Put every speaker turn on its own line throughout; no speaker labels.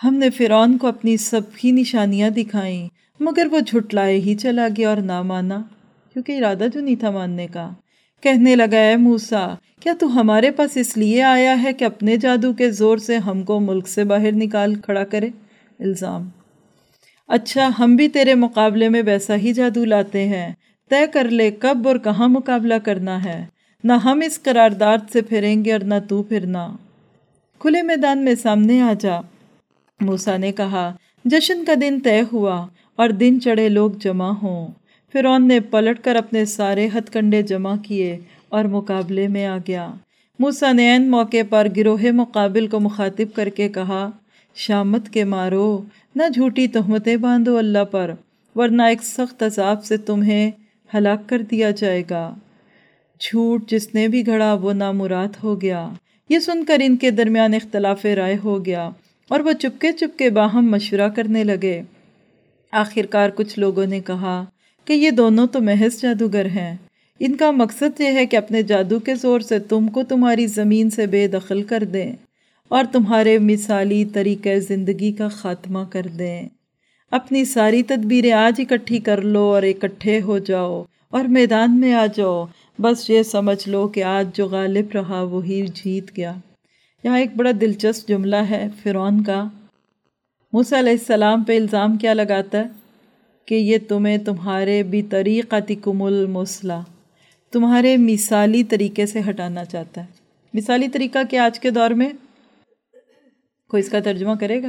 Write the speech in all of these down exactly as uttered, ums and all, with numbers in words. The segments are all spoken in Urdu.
ہم نے فرعون کو اپنی سب کی نشانیاں دکھائیں مگر وہ جھٹلائے ہی چلا گیا اور نہ مانا، کیونکہ ارادہ جو نہیں تھا ماننے کا۔ کہنے لگا اے موسیٰ، کیا تو ہمارے پاس اس لیے آیا ہے کہ اپنے جادو کے زور سے ہم کو ملک سے باہر نکال کھڑا کرے؟ الزام۔ اچھا ہم بھی تیرے مقابلے میں ویسا ہی جادو لاتے ہیں، طے کر لے کب اور کہاں مقابلہ کرنا ہے، نہ ہم اس قرارداد سے پھریں گے اور نہ تو پھرنا۔ کھلے میدان میں سامنے آ جا۔ موسیٰ نے کہا جشن کا دن طے ہوا اور دن چڑھے لوگ جمع ہوں۔ فرعون نے پلٹ کر اپنے سارے ہتھ کنڈے جمع کیے اور مقابلے میں آ گیا۔ موسیٰ نے عین موقع پر گروہ مقابل کو مخاطب کر کے کہا شامت کے مارو، نہ جھوٹی تہمتیں باندھو اللہ پر، ورنہ ایک سخت عذاب سے تمہیں ہلاک کر دیا جائے گا۔ جھوٹ جس نے بھی گھڑا وہ نامراد ہو گیا۔ یہ سن کر ان کے درمیان اختلاف رائے ہو گیا اور وہ چپکے چپکے باہم مشورہ کرنے لگے۔ آخرکار کچھ لوگوں نے کہا کہ یہ دونوں تو محض جادوگر ہیں، ان کا مقصد یہ ہے کہ اپنے جادو کے زور سے تم کو تمہاری زمین سے بے دخل کر دیں اور تمہارے مثالی طریقہ زندگی کا خاتمہ کر دیں۔ اپنی ساری تدبیریں آج اکٹھی کر لو اور اکٹھے ہو جاؤ اور میدان میں آ جاؤ، بس یہ سمجھ لو کہ آج جو غالب رہا وہی جیت گیا۔ یہاں ایک بڑا دلچسپ جملہ ہے فرعون کا۔ موسیٰ علیہ السلام پہ الزام کیا لگاتا ہے کہ یہ تمہیں تمہارے بطریقتکم المثلی، تمہارے مثالی طریقے سے ہٹانا چاہتا ہے۔ مثالی طریقہ کیا آج کے دور میں؟ کوئی اس کا ترجمہ کرے گا؟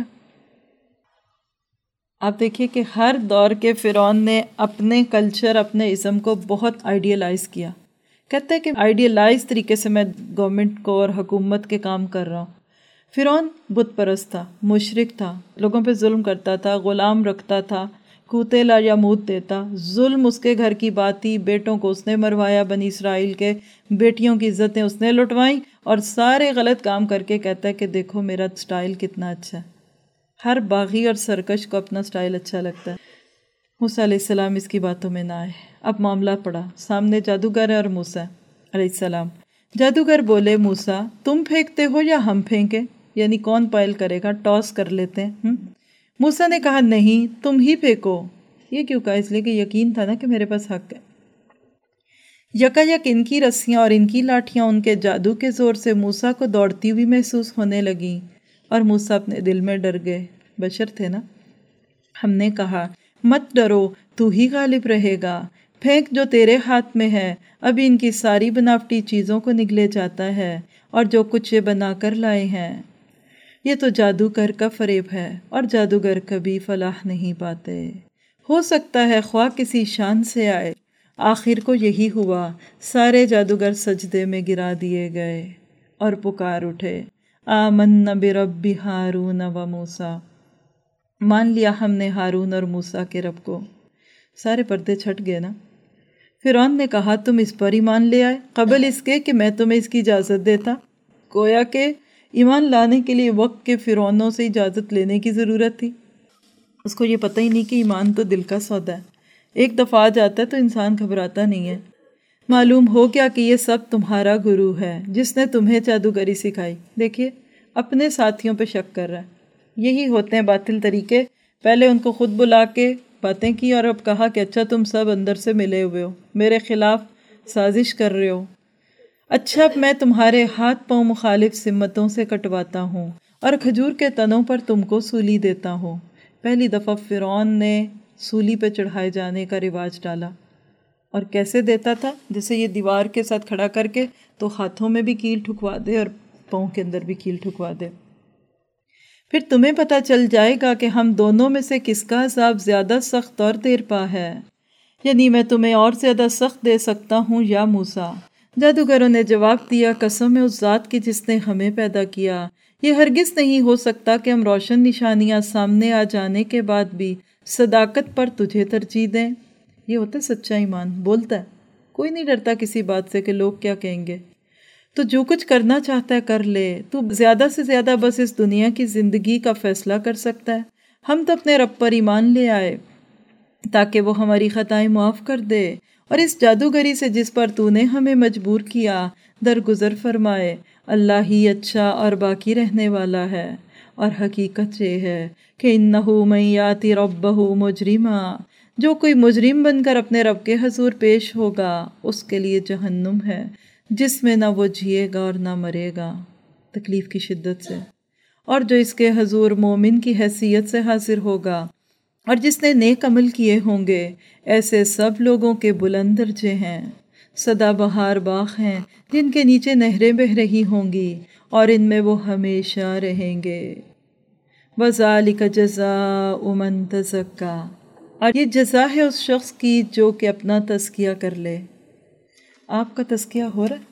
آپ دیکھیے کہ ہر دور کے فرعون نے اپنے کلچر، اپنے ازم کو بہت آئیڈیلائز کیا۔ کہتا ہے کہ آئیڈیلائز طریقے سے میں گورنمنٹ کو اور حکومت کے کام کر رہا ہوں۔ فرعون بت پرست تھا، مشرک تھا، لوگوں پہ ظلم کرتا تھا، غلام رکھتا تھا، کوتے لا یا موت دیتا۔ ظلم اس کے گھر کی بات تھی، بیٹوں کو اس نے مروایا، بنی اسرائیل کے بیٹیوں کی عزتیں اس نے لٹوائیں، اور سارے غلط کام کر کے کہتا ہے کہ دیکھو میرا سٹائل کتنا اچھا ہے۔ ہر باغی اور سرکش کو اپنا سٹائل اچھا لگتا ہے۔ موسیٰ علیہ السلام اس کی باتوں میں نہ آئے۔ اب معاملہ پڑا، سامنے جادوگر ہے اور موسیٰ علیہ السلام۔ جادوگر بولے موسیٰ تم پھینکتے ہو یا ہم پھینکیں؟ یعنی کون پائل کرے گا، ٹاس کر لیتے ہیں۔ موسیٰ نے کہا نہیں تم ہی پھینکو۔ یہ کیوں کہا؟ اس لیے کہ یقین تھا نا کہ میرے پاس حق ہے۔ یکا یک ان کی رسیاں اور ان کی لاٹھیاں ان کے جادو کے زور سے موسیٰ کو دوڑتی ہوئی محسوس ہونے لگیں، اور موسیٰ اپنے دل میں ڈر گئے، بشر تھے نا۔ ہم نے کہا مت ڈرو، تو ہی غالب رہے گا، پھینک جو تیرے ہاتھ میں ہے، ابھی ان کی ساری بناوٹی چیزوں کو نگلے جاتا ہے اور جو کچھ یہ بنا کر لائے ہیں۔ یہ تو جادوگر کا فریب ہے اور جادوگر کبھی فلاح نہیں پاتے۔ ہو سکتا ہے خواہ کسی شان سے آئے۔ آخر کو یہی ہوا، سارے جادوگر سجدے میں گرا دیے گئے اور پکار اٹھے آمنا برب ہارون و موسیٰ، مان لیا ہم نے ہارون اور موسیٰ کے رب کو۔ سارے پردے چھٹ گئے نا۔ فرعون نے کہا تم اس پر ایمان لے آئے قبل اس کے کہ میں تمہیں اس کی اجازت دیتا؟ گویا کہ ایمان لانے کے لیے وقت کے فرعونوں سے اجازت لینے کی ضرورت تھی۔ اس کو یہ پتہ ہی نہیں کہ ایمان تو دل کا سودا ہے، ایک دفعہ آ جاتا ہے تو انسان گھبراتا نہیں ہے۔ معلوم ہو گیا کہ یہ سب تمہارا گرو ہے جس نے تمہیں جادوگری سکھائی۔ دیکھیے اپنے ساتھیوں پہ شک کر رہا ہے۔ یہی ہوتے ہیں باطل طریقے، پہلے ان کو خود بلا کے باتیں کی اور اب کہا کہ اچھا تم سب اندر سے ملے ہوئے ہو، میرے خلاف سازش کر رہے ہو، اچھا اب میں تمہارے ہاتھ پاؤں مخالف سمتوں سے کٹواتا ہوں اور کھجور کے تنوں پر تم کو سولی دیتا ہوں۔ پہلی دفعہ فرعون نے سولی پہ چڑھائے جانے کا رواج ڈالا، اور کیسے دیتا تھا؟ جیسے یہ دیوار کے ساتھ کھڑا کر کے تو ہاتھوں میں بھی کیل ٹھکوا دے اور پاؤں کے اندر بھی کیل ٹھکوا دے۔ پھر تمہیں پتہ چل جائے گا کہ ہم دونوں میں سے کس کا عذاب زیادہ سخت اور دیر پا ہے، یعنی میں تمہیں اور زیادہ سخت دے سکتا ہوں یا موسیٰ۔ جادوگروں نے جواب دیا قسم ہے اس ذات کی جس نے ہمیں پیدا کیا، یہ ہرگز نہیں ہو سکتا کہ ہم روشن نشانیاں سامنے آ جانے کے بعد بھی صداقت پر تجھے ترجیح دیں۔ یہ ہوتا ہے سچا ایمان، بولتا ہے، کوئی نہیں ڈرتا کسی بات سے کہ لوگ کیا کہیں گے۔ تو جو کچھ کرنا چاہتا ہے کر لے، تو زیادہ سے زیادہ بس اس دنیا کی زندگی کا فیصلہ کر سکتا ہے۔ ہم تو اپنے رب پر ایمان لے آئے تاکہ وہ ہماری خطائیں معاف کر دے اور اس جادوگری سے جس پر تو نے ہمیں مجبور کیا درگزر فرمائے۔ اللہ ہی اچھا اور باقی رہنے والا ہے، اور حقیقت یہ ہے کہ انہو من یاتی ربہ مجرما، جو کوئی مجرم بن کر اپنے رب کے حضور پیش ہوگا اس کے لیے جہنم ہے جس میں نہ وہ جیے گا اور نہ مرے گا تکلیف کی شدت سے، اور جو اس کے حضور مومن کی حیثیت سے حاضر ہوگا اور جس نے نیک عمل کیے ہوں گے، ایسے سب لوگوں کے بلند درجے ہیں، سدا بہار باغ ہیں جن کے نیچے نہریں بہہ رہی ہوں گی اور ان میں وہ ہمیشہ رہیں گے۔ وَذَلِكَ جَزَاءُ مَن تَزَكَّىٰ، اور یہ جزا ہے اس شخص کی جو کہ اپنا تزکیہ کر لے۔ آپ کا تزکیہ ہو رہا ہے؟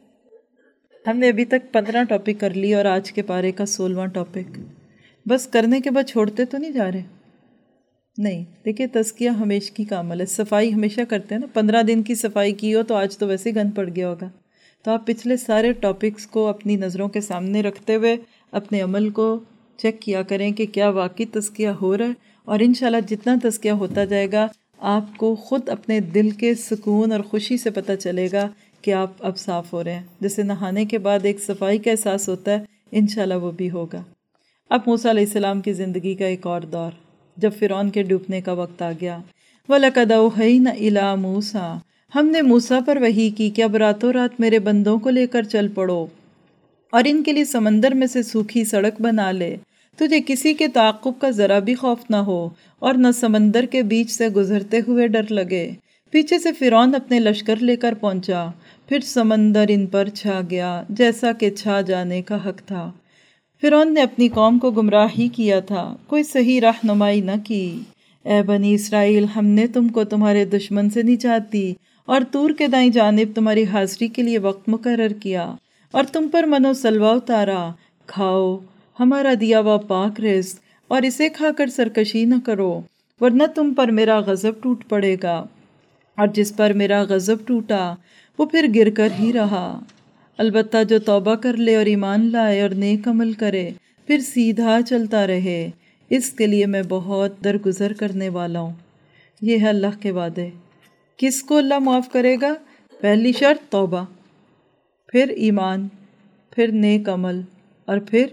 ہم نے ابھی تک پندرہ ٹاپک کر لی اور آج کے پارے کا سولہواں ٹاپک، بس کرنے کے بعد چھوڑتے تو نہیں جا رہے؟ نہیں، دیکھیں تزکیہ ہمیشہ کا عمل ہے، صفائی ہمیشہ کرتے ہیں نا، پندرہ دن کی صفائی کی ہو تو آج تو ویسے ہی گند پڑ گیا ہوگا، تو آپ پچھلے سارے ٹاپکس کو اپنی نظروں کے سامنے رکھتے ہوئے اپنے عمل کو چیک کیا کریں کہ کیا واقعی تزکیہ ہو رہا ہے، اور انشاءاللہ جتنا تزکیہ ہوتا جائے گا آپ کو خود اپنے دل کے سکون اور خوشی سے پتہ چلے گا کہ آپ اب صاف ہو رہے ہیں، جیسے نہانے کے بعد ایک صفائی کا احساس ہوتا ہے، انشاءاللہ وہ بھی ہوگا۔ اب موسیٰ علیہ السلام کی زندگی کا ایک اور دور، جب فرعون کے ڈوبنے کا وقت آ گیا۔ وَلَقَدْ أَوْحَيْنَا إِلَىٰ مُوسَىٰ، ہم نے موسیٰ پر وحی کی کہ اب راتوں رات میرے بندوں کو لے کر چل پڑو اور ان کے لیے سمندر میں سے سوکھی سڑک بنا لے، تجھے کسی کے تعاقب کا ذرا بھی خوف نہ ہو اور نہ سمندر کے بیچ سے گزرتے ہوئے ڈر لگے۔ پیچھے سے فرعون اپنے لشکر لے کر پہنچا، پھر سمندر ان پر چھا گیا جیسا کہ چھا جانے کا حق تھا۔ فرعون نے اپنی قوم کو گمراہ ہی کیا تھا، کوئی صحیح رہنمائی نہ کی۔ اے بنی اسرائیل، ہم نے تم کو تمہارے دشمن سے نجات دی اور طور کے دائیں جانب تمہاری حاضری کے لیے وقت مقرر کیا اور تم پر من و سلوہ اتارا، کھاؤ ہمارا دیا ہوا پاک رزق اور اسے کھا کر سرکشی نہ کرو، ورنہ تم پر میرا غضب ٹوٹ پڑے گا، اور جس پر میرا غضب ٹوٹا وہ پھر گر کر ہی رہا۔ البتہ جو توبہ کر لے اور ایمان لائے اور نیک عمل کرے پھر سیدھا چلتا رہے، اس کے لیے میں بہت درگزر کرنے والا ہوں۔ یہ ہے اللہ کے وعدے۔ کس کو اللہ معاف کرے گا؟ پہلی شرط توبہ، پھر ایمان، پھر نیک عمل، اور پھر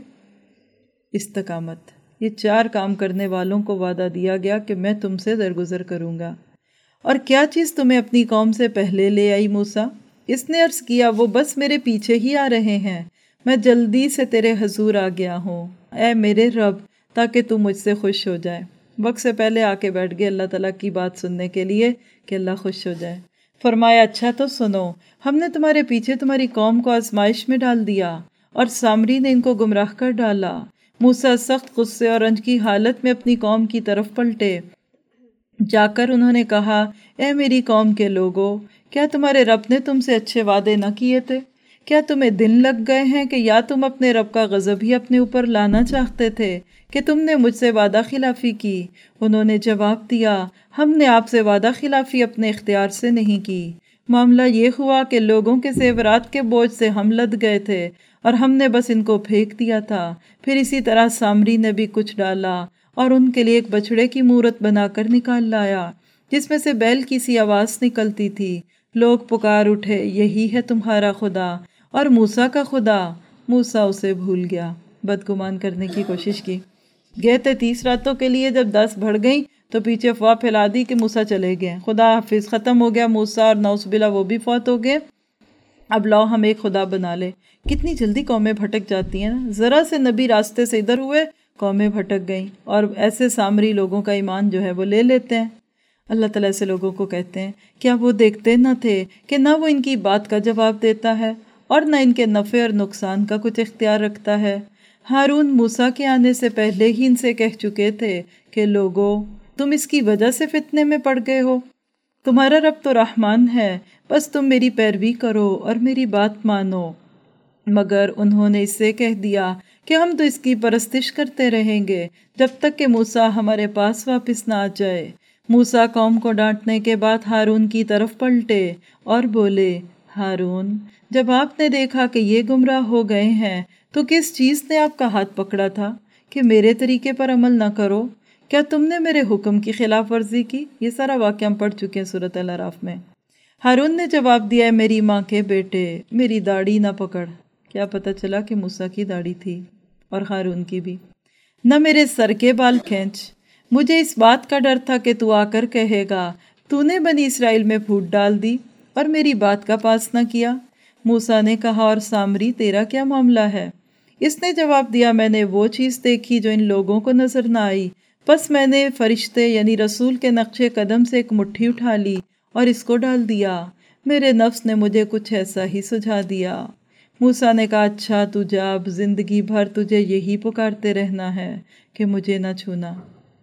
استقامت۔ یہ چار کام کرنے والوں کو وعدہ دیا گیا کہ میں تم سے درگزر کروں گا۔ اور کیا چیز تمہیں اپنی قوم سے پہلے لے آئی موسیٰ؟ اس نے عرض کیا، وہ بس میرے پیچھے ہی آ رہے ہیں، میں جلدی سے تیرے حضور آ گیا ہوں، اے میرے رب، تاکہ تو مجھ سے خوش ہو جائے۔ وقت سے پہلے آ کے بیٹھ گئے اللہ تعالیٰ کی بات سننے کے لیے کہ اللہ خوش ہو جائے۔ فرمایا، اچھا تو سنو، ہم نے تمہارے پیچھے تمہاری قوم کو آزمائش میں ڈال دیا اور سامری نے ان کو گمراہ کر ڈالا۔ موسیٰ سخت غصے اور رنج کی حالت میں اپنی قوم کی طرف پلٹے، جا کر انہوں نے کہا، اے میری قوم کے لوگو، کیا تمہارے رب نے تم سے اچھے وعدے نہ کیے تھے؟ کیا تمہیں دن لگ گئے ہیں کہ یا تم اپنے رب کا غضب ہی اپنے اوپر لانا چاہتے تھے کہ تم نے مجھ سے وعدہ خلافی کی؟ انہوں نے جواب دیا، ہم نے آپ سے وعدہ خلافی اپنے اختیار سے نہیں کی۔ معاملہ یہ ہوا کہ لوگوں کے زیورات کے بوجھ سے ہم لد گئے تھے اور ہم نے بس ان کو پھینک دیا تھا۔ پھر اسی طرح سامری نے بھی کچھ ڈالا اور ان کے لیے ایک بچڑے کی مورت بنا کر نکال لایا جس میں سے بیل کی سی آواز نکلتی تھی۔ لوگ پکار اٹھے، یہی ہے تمہارا خدا اور موسیٰ کا خدا۔ موسیٰ اسے بھول گیا، بدگمان کرنے کی کوشش کی۔ گئے تھے تیس راتوں کے لیے، جب دس بڑھ گئیں تو پیچھے افواہ پھیلا دی کہ موسیٰ چلے گئے، خدا حافظ، ختم ہو گیا موسیٰ، اور نعوذ باللہ وہ بھی فوت ہو گئے۔ اب لاؤ ہم ایک خدا بنا لے۔ کتنی جلدی قومیں بھٹک جاتی ہیں نا، ذرا سے نبی راستے سے ادھر ہوئے قومیں بھٹک گئیں، اور ایسے سامری لوگوں کا ایمان جو ہے وہ لے لیتے ہیں۔ اللہ تعالیٰ ایسے لوگوں کو کہتے ہیں، کیا وہ دیکھتے نہ تھے کہ نہ وہ ان کی بات کا جواب دیتا ہے اور نہ ان کے نفع اور نقصان کا کچھ اختیار رکھتا ہے؟ ہارون موسیٰ کے آنے سے پہلے ہی ان سے کہہ چکے تھے کہ لوگو، تم اس کی وجہ سے فتنے میں پڑ گئے ہو، تمہارا رب تو رحمان ہے، بس تم میری پیروی کرو اور میری بات مانو۔ مگر انہوں نے اس سے کہہ دیا کہ ہم تو اس کی پرستش کرتے رہیں گے جب تک کہ موسیٰ ہمارے پاس واپس نہ آ جائے۔ موسیٰ قوم کو ڈانٹنے کے بعد ہارون کی طرف پلٹے اور بولے، ہارون، جب آپ نے دیکھا کہ یہ گمراہ ہو گئے ہیں تو کس چیز نے آپ کا ہاتھ پکڑا تھا کہ میرے طریقے پر عمل نہ کرو؟ کیا تم نے میرے حکم کی خلاف ورزی کی؟ یہ سارا واقعہ ہم پڑھ چکے ہیں سورۃ الاعراف میں۔ ہارون نے جواب دیا، میری ماں کے بیٹے، میری داڑھی نہ پکڑ۔ کیا پتہ چلا کہ موسیٰ کی داڑھی تھی اور ہارون کی بھی۔ نہ میرے سر کے بال کھینچ، مجھے اس بات کا ڈر تھا کہ تو آ کر کہے گا تو نے بنی اسرائیل میں پھوٹ ڈال دی اور میری بات کا پاس نہ کیا۔ موسیٰ نے کہا اور سامری تیرا کیا معاملہ ہے؟ اس نے جواب دیا میں نے وہ چیز دیکھی جو ان لوگوں کو نظر نہ آئی، پس میں نے فرشتے یعنی رسول کے نقش قدم سے ایک مٹھی اٹھا لی اور اس کو ڈال دیا، میرے نفس نے مجھے کچھ ایسا ہی سجھا دیا۔ موسیٰ نے کہا اچھا تو جا، اب زندگی بھر تجھے یہی پکارتے رہنا ہے کہ مجھے نہ چھونا۔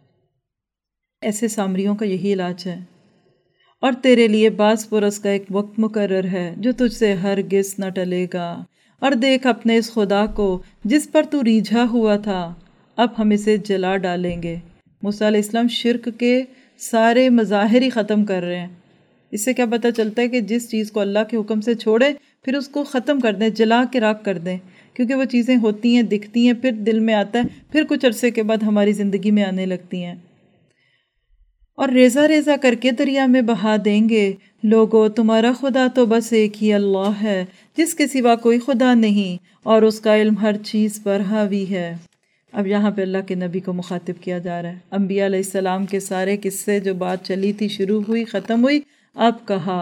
ایسے سامریوں کا یہی علاج ہے، اور تیرے لیے بعض برس کا ایک وقت مقرر ہے جو تجھ سے ہرگز نہ ٹلے گا، اور دیکھ اپنے اس خدا کو جس پر تو ریجھا ہوا تھا، اب ہم اسے جلا ڈالیں گے۔ موسیٰ علیہ السلام شرک کے سارے مظاہر ہی ختم کر رہے ہیں۔ اس سے کیا پتہ چلتا ہے کہ جس چیز کو اللہ کے حکم سے چھوڑے پھر اس کو ختم کر دیں، جلا کے راکھ کر دیں، کیونکہ وہ چیزیں ہوتی ہیں، دکھتی ہیں، پھر دل میں آتا ہے، پھر کچھ عرصے کے بعد ہماری زندگی میں آنے لگتی ہیں، اور ریزہ ریزہ کر کے دریا میں بہا دیں گے۔ لوگو تمہارا خدا تو بس ایک ہی اللہ ہے جس کے سوا کوئی خدا نہیں، اور اس کا علم ہر چیز پر حاوی ہے۔ اب یہاں پہ اللہ کے نبی کو مخاطب کیا جا رہا ہے۔ انبیاء علیہ السلام کے سارے قصے جو بات چلی تھی شروع ہوئی ختم ہوئی، اب کہا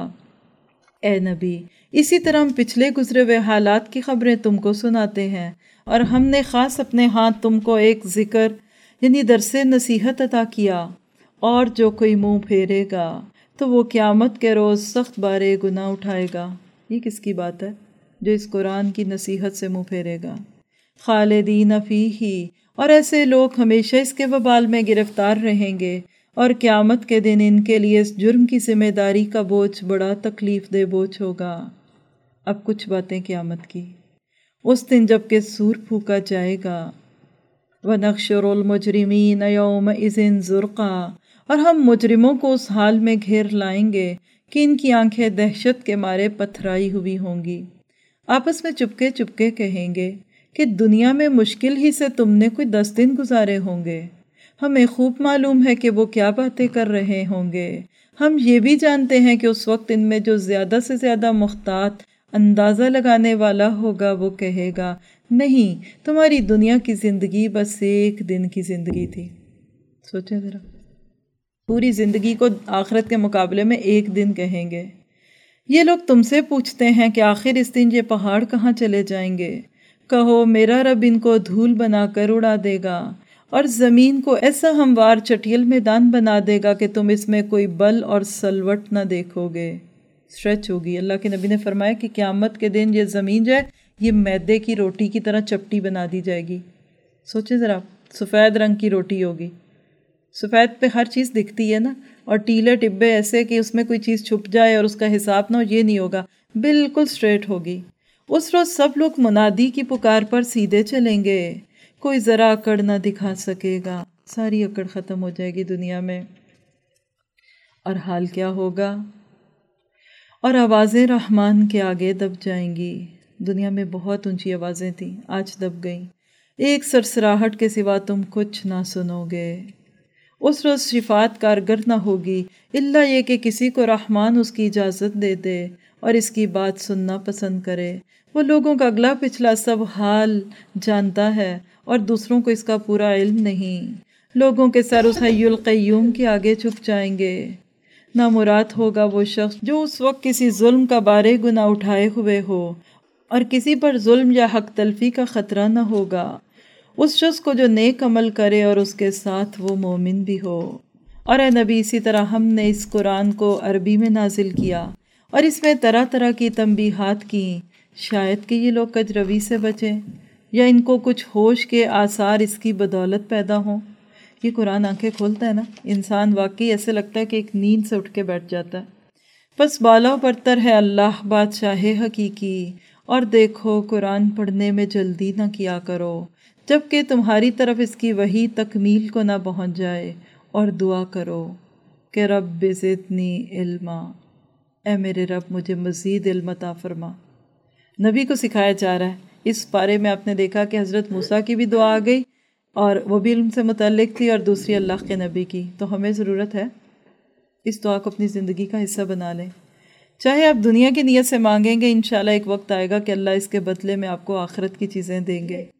اے نبی اسی طرح ہم پچھلے گزرے ہوئے حالات کی خبریں تم کو سناتے ہیں، اور ہم نے خاص اپنے ہاتھ تم کو ایک ذکر یعنی درس نصیحت عطا کیا، اور جو کوئی منہ پھیرے گا تو وہ قیامت کے روز سخت بارے گناہ اٹھائے گا۔ یہ کس کی بات ہے؟ جو اس قرآن کی نصیحت سے منہ پھیرے گا۔ خالدین فیہ، اور ایسے لوگ ہمیشہ اس کے وبال میں گرفتار رہیں گے، اور قیامت کے دن ان کے لیے اس جرم کی ذمہ داری کا بوجھ بڑا تکلیف دہ بوجھ ہوگا۔ اب کچھ باتیں قیامت کی۔ اس دن جب کہ سور پھونکا جائے گا، وَنَحْشُرُ الْمُجْرِمِينَ يَوْمَئِذٍ زُرْقًا، اور ہم مجرموں کو اس حال میں گھیر لائیں گے کہ ان کی آنکھیں دہشت کے مارے پتھرائی ہوئی ہوں گی۔ آپس میں چپکے چپکے کہیں گے کہ دنیا میں مشکل ہی سے تم نے کوئی دس دن گزارے ہوں گے، ہمیں خوب معلوم ہے کہ وہ کیا باتیں کر رہے ہوں گے۔ ہم یہ بھی جانتے ہیں کہ اس وقت ان میں جو زیادہ سے زیادہ محتاط اندازہ لگانے والا ہوگا وہ کہے گا نہیں، تمہاری دنیا کی زندگی بس ایک دن کی زندگی تھی۔ سوچیں ذرا، پوری زندگی کو آخرت کے مقابلے میں ایک دن کہیں گے۔ یہ لوگ تم سے پوچھتے ہیں کہ آخر اس دن یہ پہاڑ کہاں چلے جائیں گے؟ کہو میرا رب ان کو دھول بنا کر اڑا دے گا، اور زمین کو ایسا ہموار چٹیل میدان بنا دے گا کہ تم اس میں کوئی بل اور سلوٹ نہ دیکھو گے۔ اسٹریچ ہوگی۔ اللہ کے نبی نے فرمایا کہ قیامت کے دن یہ زمین جو ہے یہ میدے کی روٹی کی طرح چپٹی بنا دی جائے گی۔ سوچیں ذرا، سفید رنگ کی روٹی ہوگی، سفید پہ ہر چیز دکھتی ہے نا، اور ٹیلے ٹبے ایسے کہ اس میں کوئی چیز چھپ جائے اور اس کا حساب نہ ہو، یہ نہیں ہوگا، بالکل سٹریٹ ہوگی۔ اس روز سب لوگ منادی کی پکار پر سیدھے چلیں گے، کوئی ذرا اکڑ نہ دکھا سکے گا، ساری اکڑ ختم ہو جائے گی دنیا میں۔ اور حال کیا ہوگا؟ اور آوازیں رحمان کے آگے دب جائیں گی۔ دنیا میں بہت اونچی آوازیں تھیں، آج دب گئیں، ایک سرسراہٹ کے سوا تم کچھ نہ سنو گے۔ اس روز شفاعت کارگر نہ ہوگی الا یہ کہ کسی کو رحمان اس کی اجازت دے دے اور اس کی بات سننا پسند کرے۔ وہ لوگوں کا اگلا پچھلا سب حال جانتا ہے اور دوسروں کو اس کا پورا علم نہیں۔ لوگوں کے سر اس حی القیوم کے آگے جھک جائیں گے۔ نامراد ہوگا وہ شخص جو اس وقت کسی ظلم کا بارے گناہ اٹھائے ہوئے ہو اور کسی پر ظلم یا حق تلفی کا خطرہ نہ ہوگا۔ اس شخص کو جو نیک عمل کرے اور اس کے ساتھ وہ مومن بھی ہو۔ اور اے نبی اسی طرح ہم نے اس قرآن کو عربی میں نازل کیا اور اس میں طرح طرح کی تنبیہات کی، شاید کہ یہ لوگ کجروی سے بچیں یا ان کو کچھ ہوش کے آثار اس کی بدولت پیدا ہوں۔ یہ قرآن آنکھیں کھولتا ہے نا، انسان واقعی ایسے لگتا ہے کہ ایک نیند سے اٹھ کے بیٹھ جاتا ہے۔ بس بالا و برتر ہے اللہ بادشاہ حقیقی، اور دیکھو قرآن پڑھنے میں جلدی نہ کیا کرو جب کہ تمہاری طرف اس کی وحی تکمیل کو نہ پہنچ جائے، اور دعا کرو کہ رب زدنی علما، اے میرے رب مجھے مزید علم عطا فرما۔ نبی کو سکھایا جا رہا ہے۔ اس بارے میں آپ نے دیکھا کہ حضرت موسیٰ کی بھی دعا آ گئی اور وہ بھی علم سے متعلق تھی، اور دوسری اللہ کے نبی کی، تو ہمیں ضرورت ہے اس دعا کو اپنی زندگی کا حصہ بنا لیں۔ چاہے آپ دنیا کی نیت سے مانگیں گے، انشاءاللہ ایک وقت آئے گا کہ اللہ اس کے بدلے میں آپ کو آخرت کی چیزیں دیں گے۔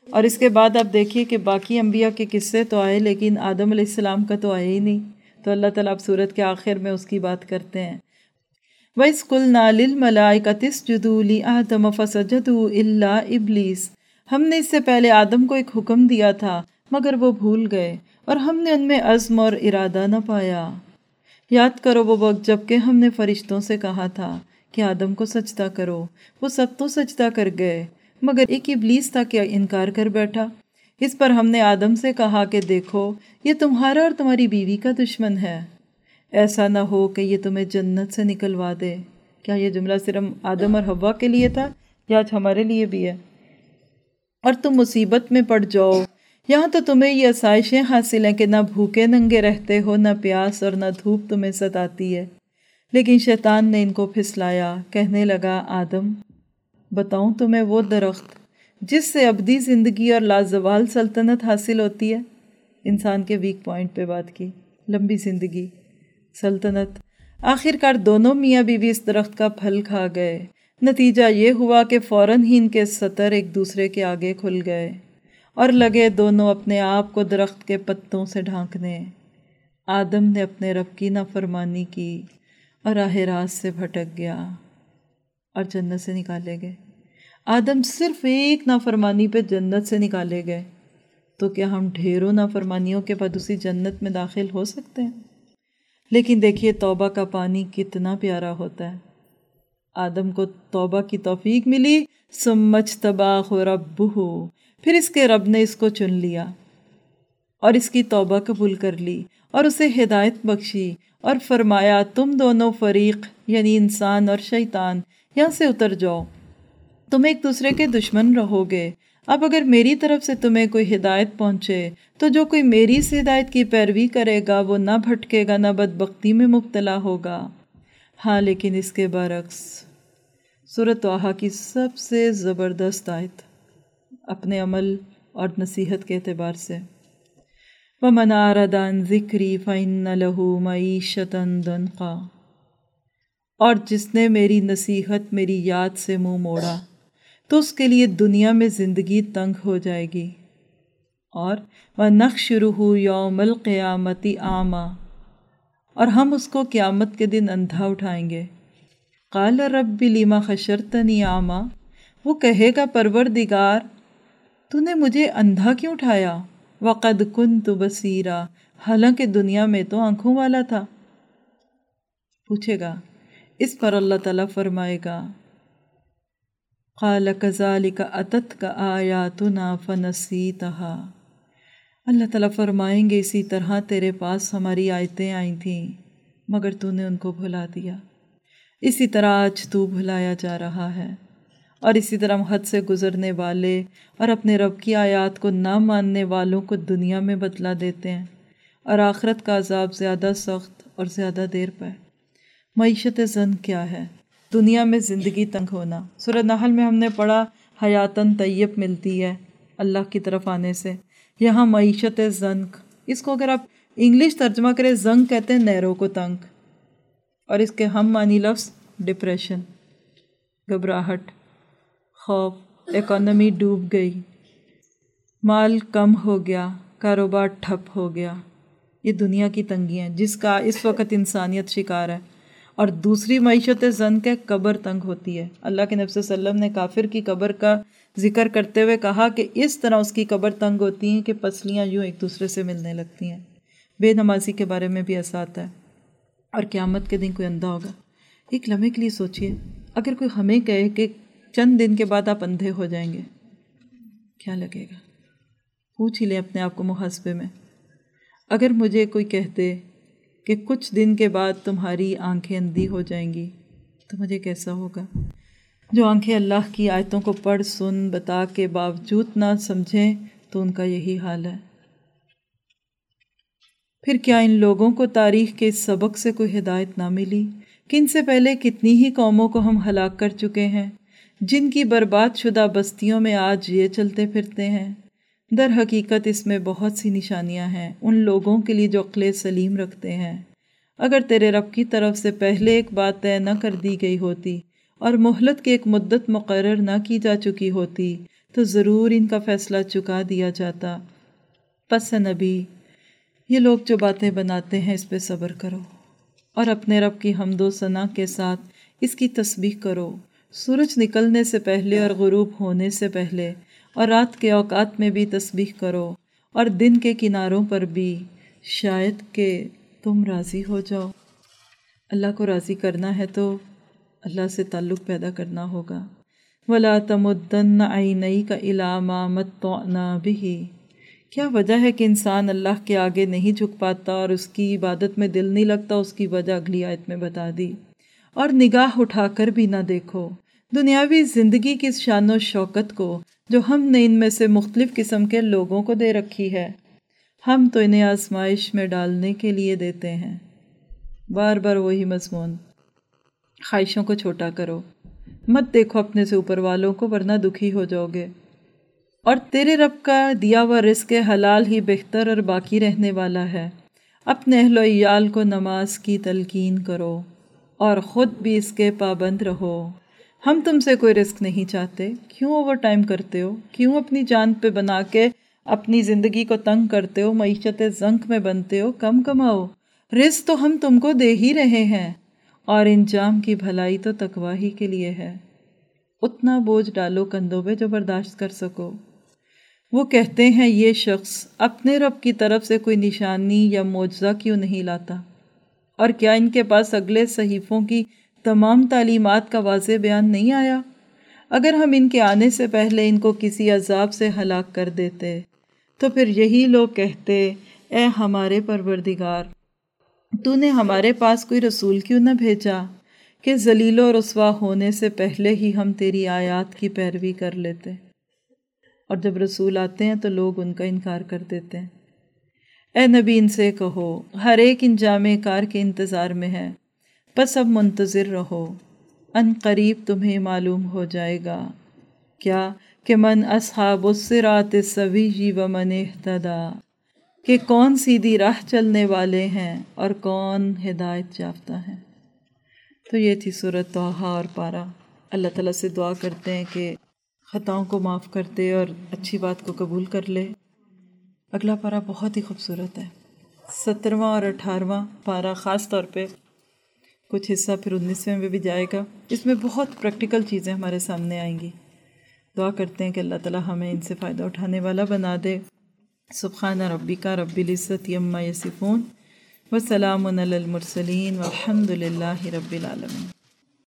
اور اس کے بعد آپ دیکھیے کہ باقی انبیاء کے قصے تو آئے لیکن آدم علیہ السلام کا تو آیا ہی نہیں، تو اللہ تعالیٰ اب سورت کے آخر میں اس کی بات کرتے ہیں۔ وَإِذْ قُلْنَا لِلْمَلَائِكَةِ اسْجُدُوا لِآدَمَ فَسَجَدُوا إِلَّا إِبْلِيسَ، ہم نے اس سے پہلے آدم کو ایک حکم دیا تھا مگر وہ بھول گئے اور ہم نے ان میں عزم اور ارادہ نہ پایا۔ یاد کرو وہ وقت جب کہ ہم نے فرشتوں سے کہا تھا کہ آدم کو سجدہ کرو، وہ سب تو سجدہ کر گئے مگر ایک ابلیس تھا کہ انکار کر بیٹھا۔ اس پر ہم نے آدم سے کہا کہ دیکھو یہ تمہارا اور تمہاری بیوی کا دشمن ہے، ایسا نہ ہو کہ یہ تمہیں جنت سے نکلوا دے۔ کیا یہ جملہ صرف آدم اور حوا کے لیے تھا یا آج ہمارے لیے بھی ہے؟ اور تم مصیبت میں پڑ جاؤ، یہاں تو تمہیں یہ آسائشیں حاصل ہیں کہ نہ بھوکے ننگے رہتے ہو، نہ پیاس اور نہ دھوپ تمہیں ستاتی ہے۔ لیکن شیطان نے ان کو پھسلایا، کہنے لگا آدم بتاؤں تمہیں وہ درخت جس سے ابدی زندگی اور لازوال سلطنت حاصل ہوتی ہے؟ انسان کے ویک پوائنٹ پہ بات کی، لمبی زندگی، سلطنت۔ آخر کار دونوں میاں بیوی اس درخت کا پھل کھا گئے، نتیجہ یہ ہوا کہ فوراً ہی ان کے سطر ایک دوسرے کے آگے کھل گئے اور لگے دونوں اپنے آپ کو درخت کے پتوں سے ڈھانکنے۔ آدم نے اپنے رب کی نافرمانی کی اور راہ راست سے بھٹک گیا اور جنت سے نکالے گئے۔ آدم صرف ایک نافرمانی پہ جنت سے نکالے گئے، تو کیا ہم ڈھیروں نافرمانیوں کے بعد اسی جنت میں داخل ہو سکتے ہیں؟ لیکن دیکھیے توبہ کا پانی کتنا پیارا ہوتا ہے۔ آدم کو توبہ کی توفیق ملی، ثم اجتباہ ربہ، پھر اس کے رب نے اس کو چن لیا اور اس کی توبہ قبول کر لی اور اسے ہدایت بخشی اور فرمایا تم دونوں فریق یعنی انسان اور شیطان یہاں سے اتر جاؤ، تم ایک دوسرے کے دشمن رہو گے۔ اب اگر میری طرف سے تمہیں کوئی ہدایت پہنچے تو جو کوئی میری اس ہدایت کی پیروی کرے گا وہ نہ بھٹکے گا، نہ بدبختی میں مبتلا ہوگا۔ ہاں لیکن اس کے برعکس سورۃ طٰہٰ کی سب سے زبردست آیت اپنے عمل اور نصیحت کے اعتبار سے، وَمَنْ أَعْرَضَ عَنْ ذِكْرِي فَإِنَّ لَهُ مَعِيشَةً ضَنْكًا، اور جس نے میری نصیحت میری یاد سے منہ موڑا تو اس کے لیے دنیا میں زندگی تنگ ہو جائے گی، اور وَنَحْشُرُهُ يَوْمَ الْقِيَامَةِ أَعْمَىٰ، اور ہم اس کو قیامت کے دن اندھا اٹھائیں گے۔ قال رب لما حشرتنی اعمیٰ، وہ کہے گا پروردگار تو نے مجھے اندھا کیوں اٹھایا؟ وقد كنت بصیرا، حالانکہ دنیا میں تو آنکھوں والا تھا۔ پوچھے گا، اس پر اللہ تعالیٰ فرمائے گا قال كذلك أتتك آیاتنا فنسیتها، اللہ تعالیٰ فرمائیں گے اسی طرح تیرے پاس ہماری آیتیں آئی تھیں مگر تو نے ان کو بھلا دیا، اسی طرح آج تو بھلایا جا رہا ہے۔ اور اسی طرح ہم حد سے گزرنے والے اور اپنے رب کی آیات کو نہ ماننے والوں کو دنیا میں بتلا دیتے ہیں، اور آخرت کا عذاب زیادہ سخت اور زیادہ دیر پہ۔ معیشت زن کیا ہے؟ دنیا میں زندگی تنگ ہونا۔ سورۃ نحل میں ہم نے پڑھا حیاتاً طیب ملتی ہے اللہ کی طرف آنے سے، یہاں معیشت زنک، اس کو اگر آپ انگلش ترجمہ کریں زنک کہتے ہیں نیرو کو تنگ، اور اس کے ہم معنی لفظ ڈپریشن، گھبراہٹ، خوف، اکانومی ڈوب گئی، مال کم ہو گیا، کاروبار ٹھپ ہو گیا، یہ دنیا کی تنگیاں جس کا اس وقت انسانیت شکار ہے۔ اور دوسری معیشت زن کے قبر تنگ ہوتی ہے۔ اللہ کے نبی صلی اللہ علیہ وسلم نے کافر کی قبر کا ذکر کرتے ہوئے کہا کہ اس طرح اس کی قبر تنگ ہوتی ہیں کہ پسلیاں یوں ایک دوسرے سے ملنے لگتی ہیں۔ بے نمازی کے بارے میں بھی ایسا آتا ہے، اور قیامت کے دن کوئی اندھا ہوگا۔ ایک لمحے کے لیے سوچئے، اگر کوئی ہمیں کہے کہ چند دن کے بعد آپ اندھے ہو جائیں گے، کیا لگے گا؟ پوچھ ہی لیں اپنے آپ کو محاسبے میں۔ اگر مجھے کوئی کہتے کہ کچھ دن کے بعد تمہاری آنکھیں اندھی ہو جائیں گی تو مجھے کیسا ہوگا؟ جو آنکھیں اللہ کی آیتوں کو پڑھ سن بتا کے باوجود نہ سمجھیں تو ان کا یہی حال ہے۔ پھر کیا ان لوگوں کو تاریخ کے اس سبق سے کوئی ہدایت نہ ملی کہ ان سے پہلے کتنی ہی قوموں کو ہم ہلاک کر چکے ہیں جن کی برباد شدہ بستیوں میں آج یہ چلتے پھرتے ہیں؟ در حقیقت اس میں بہت سی نشانیاں ہیں ان لوگوں کے لیے جو عقل سلیم رکھتے ہیں۔ اگر تیرے رب کی طرف سے پہلے ایک بات طے نہ کر دی گئی ہوتی اور مہلت کی ایک مدت مقرر نہ کی جا چکی ہوتی تو ضرور ان کا فیصلہ چکا دیا جاتا۔ پس نبی، یہ لوگ جو باتیں بناتے ہیں اس پہ صبر کرو اور اپنے رب کی حمد و ثنا کے ساتھ اس کی تسبیح کرو، سورج نکلنے سے پہلے اور غروب ہونے سے پہلے، اور رات کے اوقات میں بھی تسبیح کرو اور دن کے کناروں پر بھی، شاید کہ تم راضی ہو جاؤ۔ اللہ کو راضی کرنا ہے تو اللہ سے تعلق پیدا کرنا ہوگا۔ وَلَا تَمُدَّنَّ عَيْنَيْكَ إِلَىٰ مَا مَتَّعْنَا بِهِ، کیا وجہ ہے کہ انسان اللہ کے آگے نہیں جھک پاتا اور اس کی عبادت میں دل نہیں لگتا؟ اس کی وجہ اگلی آیت میں بتا دی۔ اور نگاہ اٹھا کر بھی نہ دیکھو دنیاوی زندگی کی شان و شوکت کو جو ہم نے ان میں سے مختلف قسم کے لوگوں کو دے رکھی ہے۔ ہم تو انہیں آزمائش میں ڈالنے کے لیے دیتے ہیں۔ بار بار وہی مضمون۔ خواہشوں کو چھوٹا کرو، مت دیکھو اپنے سے اوپر والوں کو ورنہ دکھی ہو جاؤ گے، اور تیرے رب کا دیا ہوا رزق حلال ہی بہتر اور باقی رہنے والا ہے۔ اپنے اہل و عیال کو نماز کی تلقین کرو اور خود بھی اس کے پابند رہو۔ ہم تم سے کوئی رزق نہیں چاہتے، کیوں اوور ٹائم کرتے ہو؟ کیوں اپنی جان پہ بنا کے اپنی زندگی کو تنگ کرتے ہو، معیشت زنک میں بنتے ہو؟ کم کماؤ، رزق تو ہم تم کو دے ہی رہے ہیں، اور انجام کی بھلائی تو تقوی ہی کے لیے ہے۔ اتنا بوجھ ڈالو کندھوں پہ جو برداشت کر سکو۔ وہ کہتے ہیں یہ شخص اپنے رب کی طرف سے کوئی نشانی یا معجزہ کیوں نہیں لاتا؟ اور کیا ان کے پاس اگلے صحیفوں کی تمام تعلیمات کا واضح بیان نہیں آیا؟ اگر ہم ان کے آنے سے پہلے ان کو کسی عذاب سے ہلاک کر دیتے تو پھر یہی لوگ کہتے، اے ہمارے پروردگار، تو نے ہمارے پاس کوئی رسول کیوں نہ بھیجا کہ ذلیل و رسوا ہونے سے پہلے ہی ہم تیری آیات کی پیروی کر لیتے۔ اور جب رسول آتے ہیں تو لوگ ان کا انکار کر دیتے ہیں۔ اے نبی، ان سے کہو ہر ایک انجام کار کے انتظار میں ہے، بس اب منتظر رہو، ان قریب تمہیں معلوم ہو جائے گا کیا کہ من اصحاب الصراط السوی و من اہتدی، کہ کون سیدھی راہ چلنے والے ہیں اور کون ہدایت یافتہ ہیں۔ تو یہ تھی سورۃ طٰہٰ اور پارہ۔ اللہ تعالیٰ سے دعا کرتے ہیں کہ خطاؤں کو معاف کرتے اور اچھی بات کو قبول کر لے۔ اگلا پارہ بہت ہی خوبصورت ہے، سترواں اور اٹھارہواں پارہ خاص طور پہ، کچھ حصہ پھر انیسویں میں بھی جائے گا۔ اس میں بہت پریکٹیکل چیزیں ہمارے سامنے آئیں گی۔ دعا کرتے ہیں کہ اللہ تعالیٰ ہمیں ان سے فائدہ اٹھانے والا بنا دے۔ سبحان ربک رب العزت عما یصفون وسلام علی المرسلین والحمد للہ رب العالمین۔